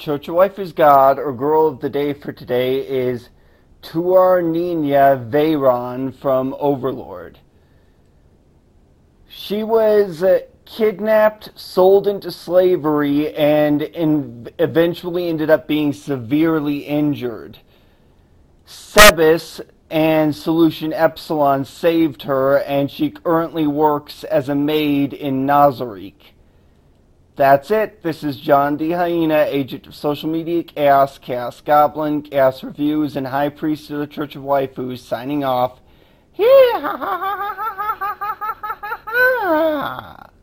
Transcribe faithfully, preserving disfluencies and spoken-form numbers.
Church of Wife is God, or girl of the day for today is Tuar Nina Veyron from Overlord. She was uh, kidnapped, sold into slavery, and in, eventually ended up being severely injured. Sebes and Solution Epsilon saved her, and she currently works as a maid in Nazarick. That's it. This is John D. Hyena, agent of social media chaos, Chaos Goblin, Chaos Reviews, and High Priest of the Church of Waifus, signing off.